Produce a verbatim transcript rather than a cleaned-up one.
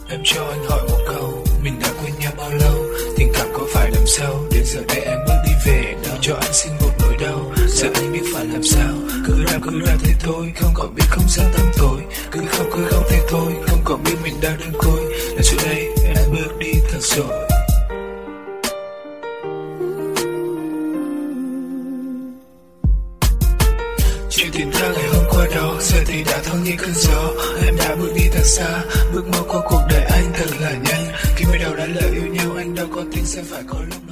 Em cho anh hỏi một câu, mình đã quen nhau bao lâu? Tình cảm có phải đậm sâu? Đến giờ đây em bước đi về đâu? Cho anh xin một nỗi đau, giờ anh biết phải làm sao. Cứ ra cứ ra thế thôi, không còn biết không gian tâm tối. Cứ không cứ không thế thôi, không còn biết mình đang đơn côi. Là chỗ đây em bước đi thật rồi. Chuyện tìm ra ngày hôm qua đó, giờ thì đã thoáng như cơn gió. Em đã bước đi thật xa, bước mau qua cuộc đời anh thật là nhanh. Khi mới đầu đã lỡ yêu nhau, anh đâu có tin sẽ phải có lúc